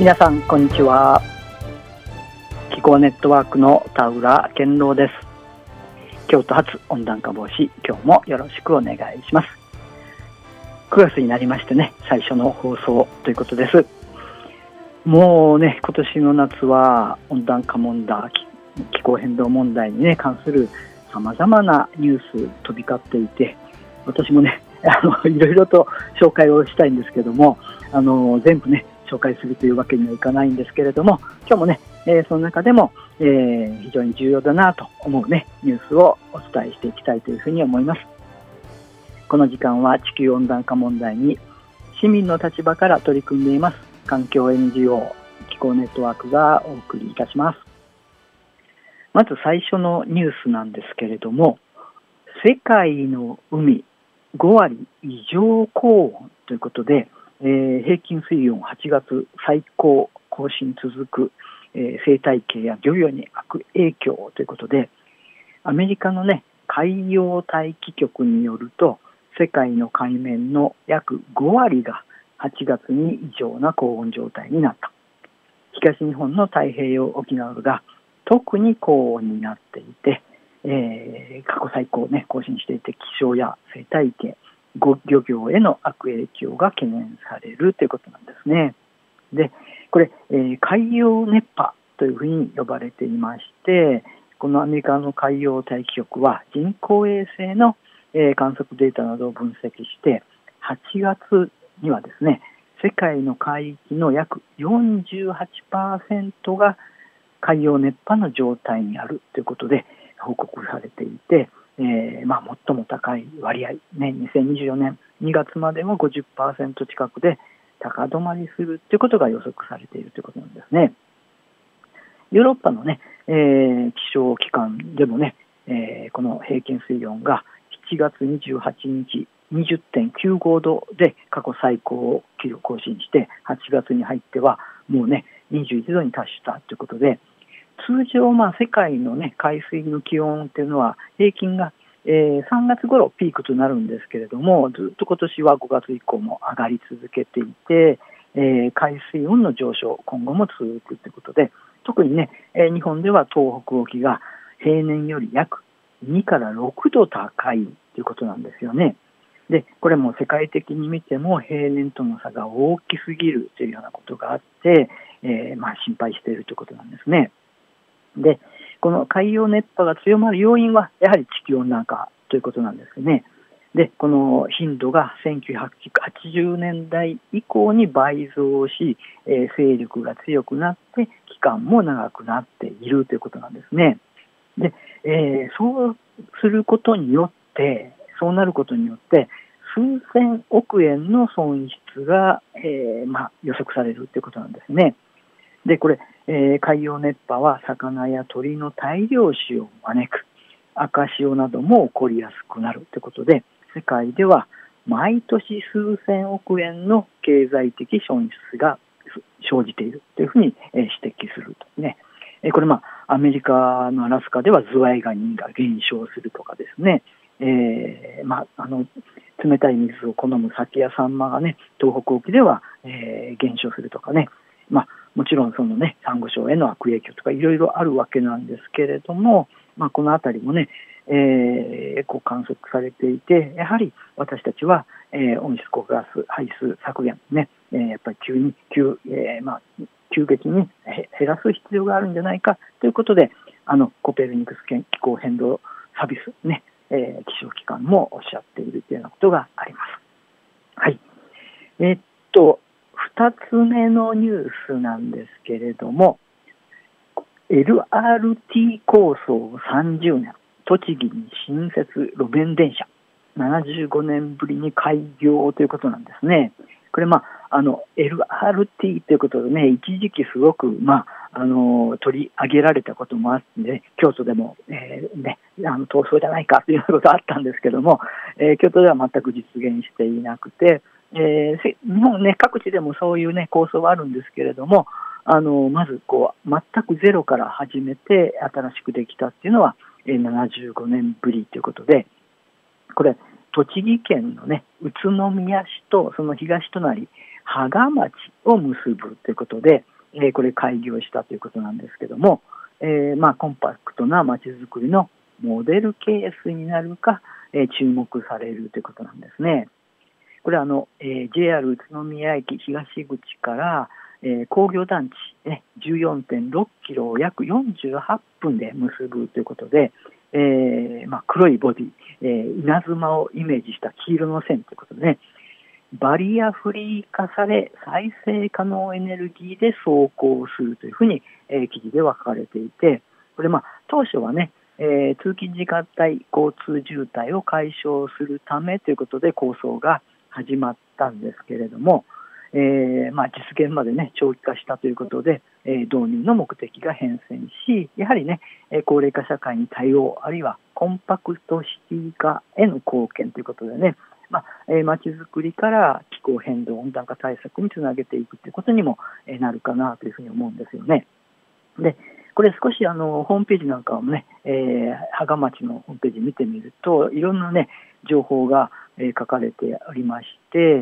皆さんこんにちは。気候ネットワークの田浦健郎です。京都発温暖化防止、今日もよろしくお願いします。9月になりましてね、最初の放送ということです。もうね、今年の夏は温暖化問題、気候変動問題にね関するさまざまなニュース飛び交っていて、私もねいろいろと紹介をしたいんですけども、全部ね紹介するというわけにはいかないんですけれども、今日もね、その中でも、非常に重要だなと思うねニュースをお伝えしていきたいというふうに思います。この時間は地球温暖化問題に市民の立場から取り組んでいます環境 NGO 気候ネットワークがお送りいたします。まず最初のニュースなんですけれども、世界の海5割異常高温ということで、平均水温8月最高更新続く、生態系や漁業に悪影響ということで、アメリカのね海洋大気局によると、世界の海面の約5割が8月に異常な高温状態になった。東日本の太平洋沖などが特に高温になっていて、過去最高を、ね、更新していて、気象や生態系、漁業への悪影響が懸念されるということなんですね。で、これ、海洋熱波というふうに呼ばれていまして、このアメリカの海洋大気局は人工衛星の、観測データなどを分析して、8月にはですね、世界の海域の約 48% が海洋熱波の状態にあるということで報告されていて、最も高い割合、ね、2024年2月までは 50% 近くで高止まりするということが予測されているということなんですね。ヨーロッパの、ね気象機関でもね、この平均水温が7月28日 20.95 度で過去最高を更新して、8月に入ってはもうね21度に達したということで、通常世界の、ね、海水の気温というのは平均が、3月頃ピークとなるんですけれども、ずっと今年は5月以降も上がり続けていて、海水温の上昇今後も続くということで、特にね、日本では東北沖が平年より約2から6度高いということなんですよね。で、これも世界的に見ても平年との差が大きすぎるというようなことがあって、心配しているということなんですね。で、この海洋熱波が強まる要因はやはり地球温暖化ということなんですね。で、この頻度が1980年代以降に倍増し、勢力が強くなって期間も長くなっているということなんですね。で、そうなることによって数千億円の損失が、予測されるということなんですね。で、これ、海洋熱波は魚や鳥の大量死を招く、赤潮なども起こりやすくなるということで、世界では毎年数千億円の経済的損失が生じているというふうに指摘するとね。これアメリカのアラスカではズワイガニが減少するとかですね、冷たい水を好むサケやサンマがね東北沖では、減少するとかね、もちろんそのねサンゴ礁への悪影響とかいろいろあるわけなんですけれども、このあたりもね、観測されていて、やはり私たちは、温室効果ガス排出削減ね、やっぱり急激に減らす必要があるんじゃないかということで、コペルニクス気候変動サービスね、気象機関もおっしゃっているというようなことがあります。はい。2つ目のニュースなんですけれども、LRT 構想30年、栃木に新設路面電車、75年ぶりに開業ということなんですね。これLRT ということでね、一時期すごく取り上げられたこともあって、ね、京都でも、逃走じゃないかということがあったんですけども、京都では全く実現していなくて、日本ね各地でもそういうね構想はあるんですけれども、まず全くゼロから始めて新しくできたっていうのは、75年ぶりということで、これ栃木県のね宇都宮市とその東隣芳賀町を結ぶということで、 これ開業したということなんですけども、コンパクトな街づくりのモデルケースになるか、注目されるということなんですね。これはJR 宇都宮駅東口から、工業団地、14.6 キロを約48分で結ぶということで、黒いボディ、稲妻をイメージした黄色の線ということでね、バリアフリー化され再生可能エネルギーで走行するというふうに、記事では書かれていて、これ当初はね、通勤時間帯交通渋滞を解消するためということで構想が始まったんですけれども、実現までね長期化したということで、導入の目的が変遷し、やはりね高齢化社会に対応、あるいはコンパクトシティ化への貢献ということでね、街づくりから気候変動温暖化対策につなげていくということにもなるかなというふうに思うんですよね。でこれ少しホームページなんかもね、芳賀町のホームページ見てみるといろんなね情報が、書かれておりまして、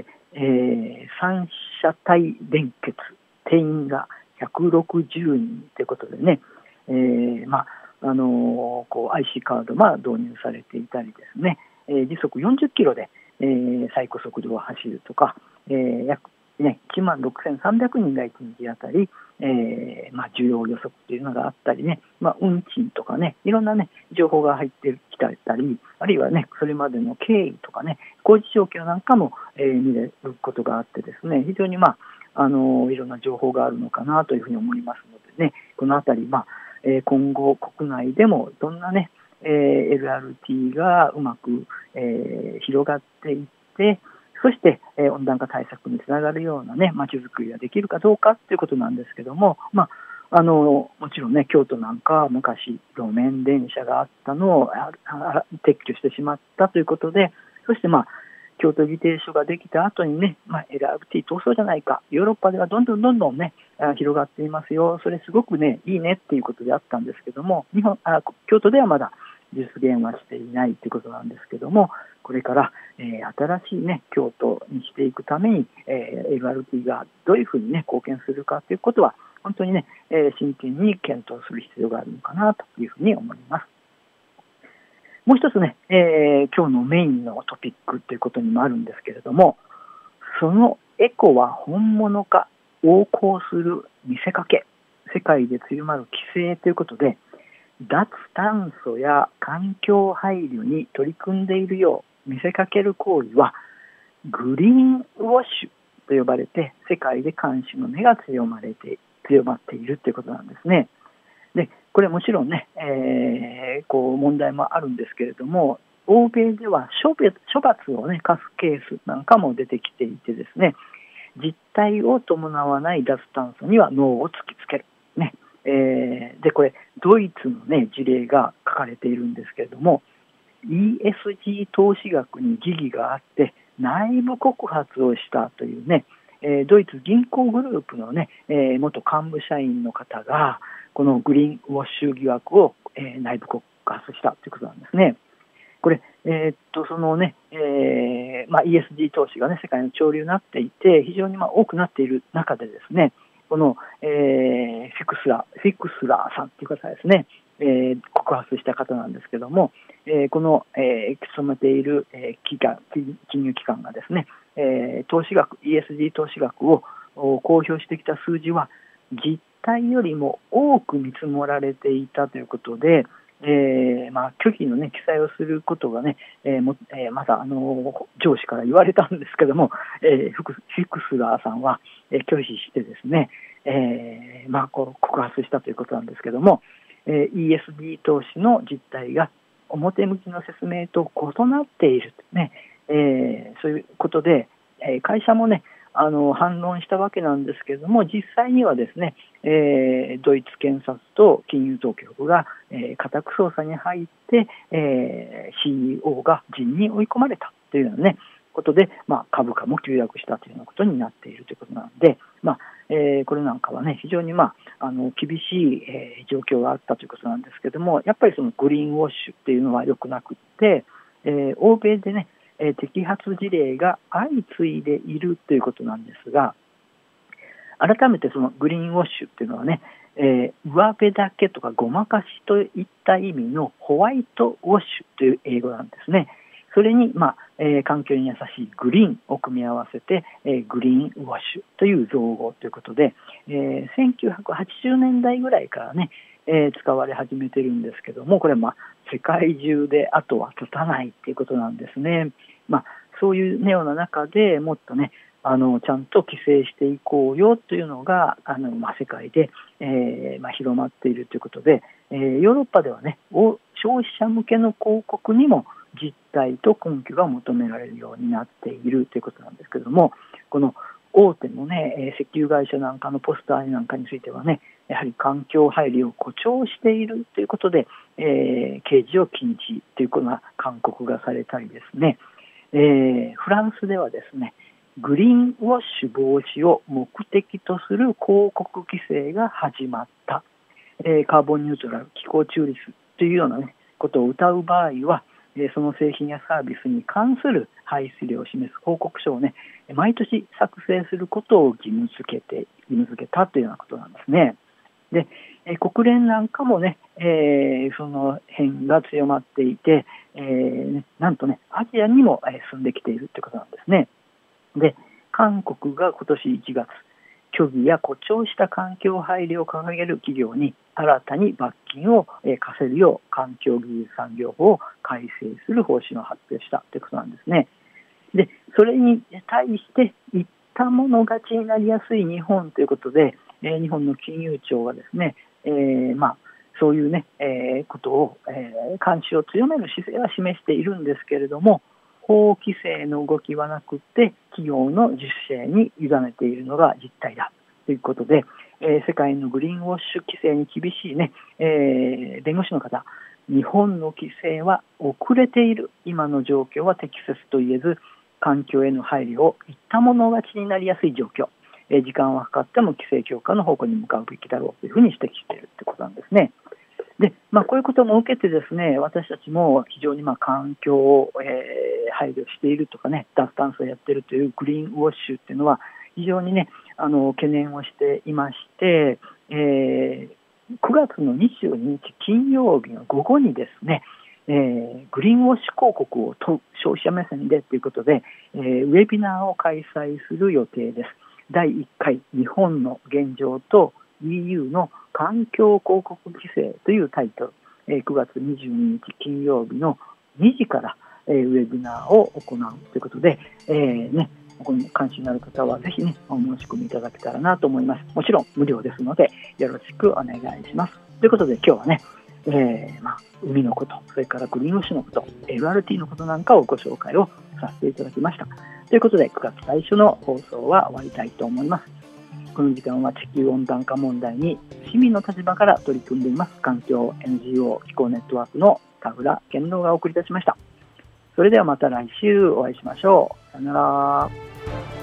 三者体連結定員が160人ということでね、IC カードが導入されていたりですね、時速40キロで、最高速度を走るとか、約1万6300人が1日あたり、需要予測というのがあったりね、運賃とかね、いろんなね情報が入ってきたり、あるいはねそれまでの経緯とかね工事状況なんかも、見れることがあってですね、非常にいろんな情報があるのかなというふうに思いますのでね、このあたり今後国内でもどんなね、LRT がうまく、広がっていって、そして、温暖化対策につながるようなね街づくりができるかどうかということなんですけども、もちろんね京都なんかは昔路面電車があったのを撤去してしまったということで、そして京都議定書ができた後にね、LRT 通そうじゃないか、ヨーロッパではどんどんね広がっていますよ、それすごくねいいねっていうことであったんですけども、京都ではまだ実現はしていないということなんですけども、これから、新しいね京都にしていくために、LRT がどういうふうにね貢献するかということは本当にね、真剣に検討する必要があるのかなというふうに思います。もう一つね、今日のメインのトピックということにもあるんですけれども、そのエコは本物か横行する見せかけ、世界で強まる規制ということで、脱炭素や環境配慮に取り組んでいるよう見せかける行為はグリーンウォッシュと呼ばれて、世界で監視の目が強まっているということなんですね。でこれもちろんね、問題もあるんですけれども、欧米では処罰をね課すケースなんかも出てきていてですね、実態を伴わない脱炭素にはノーを突きつける、ね。でこれドイツの、ね、事例が書かれているんですけれども、 ESG 投資額に疑義があって内部告発をしたというね、ドイツ銀行グループの、ね元幹部社員の方がこのグリーンウォッシュ疑惑を、内部告発したということなんですね。これ、そのね、ESG 投資が、ね、世界の潮流になっていて非常に多くなっている中でですね、この、フィクスラーさんという方ですね、告発した方なんですけども、この、勤めている、金融機関がですね、投資額 ESG 投資額を公表してきた数字は実態よりも多く見積もられていたということで、虚偽の、ね、記載をすることがね、また上司から言われたんですけども、フィクスラーさんは、拒否してですね、告発したということなんですけども、ESG 投資の実態が表向きの説明と異なっている、ね、そういうことで、会社もね反論したわけなんですけれども、実際にはですね、ドイツ検察と金融当局が、家宅捜査に入って、CEO が辞任に追い込まれたというような、ね、ことで、株価も急落したというようなことになっているということなので、これなんかはね非常に、厳しい、状況があったということなんですけれども、やっぱりそのグリーンウォッシュっていうのは良くなくって、欧米でね摘発事例が相次いでいるということなんですが、 改めてそのグリーンウォッシュっていうのはね、上辺だけとかごまかしといった意味のホワイトウォッシュという英語なんですね。それに、環境に優しいグリーンを組み合わせて、グリーンウォッシュという造語ということで、1980年代ぐらいからね、使われ始めてるんですけども、これは世界中で後は絶たないということなんですね。そういうような中でもっとね、ちゃんと規制していこうよというのが世界で、広まっているということで、ヨーロッパではね、消費者向けの広告にも実態と根拠が求められるようになっているということなんですけれども、この大手のね、石油会社なんかのポスターなんかについてはね、やはり環境配慮を誇張しているということで、刑事を禁止というような勧告がされたりですね、フランスではですね、グリーンウォッシュ防止を目的とする広告規制が始まった、カーボンニュートラル、気候中立というような、ことを謳う場合は、その製品やサービスに関する排出量を示す報告書をね、毎年作成することを義務付けたというようなことなんですね。で、国連なんかもね、その辺が強まっていて、なんとね、アジアにも進んできているということなんですね。で、韓国が今年1月、虚偽や誇張した環境配慮を掲げる企業に新たに罰金を課せるよう環境技術産業法を改正する方針を発表したということなんですね。で、それに対して言ったもの勝ちになりやすい日本ということで、日本の金融庁がですね、そういうね、ことを、監視を強める姿勢は示しているんですけれども、法規制の動きはなくて企業の自主性に委ねているのが実態だということで、世界のグリーンウォッシュ規制に厳しいね、弁護士の方、日本の規制は遅れている、今の状況は適切と言えず環境への配慮を言ったもの勝ちになりやすい状況、時間はかかっても規制強化の方向に向かうべきだろうというふうに指摘しているということなんですね。で、こういうことも受けてですね、私たちも非常に環境を、配慮しているとかね、脱炭素をやっているというグリーンウォッシュっていうのは非常にね、懸念をしていまして、9月の22日金曜日の午後にですね、グリーンウォッシュ広告を問う消費者目線でということで、ウェビナーを開催する予定です。第1回日本の現状と EU の環境広告規制というタイトル、9月22日金曜日の2時から、ウェビナーを行うということで、この関心のある方はぜひね、お申し込みいただけたらなと思います。もちろん無料ですのでよろしくお願いします。ということで今日はね、海のこと、それからグリーンウォッシュのこと、LRT のことなんかをご紹介をさせていただきました。ということで9月最初の放送は終わりたいと思います。この時間は地球温暖化問題に市民の立場から取り組んでいます環境 NGO 気候ネットワークの田浦健郎がお送りいたしました。それではまた来週お会いしましょう。さよなら。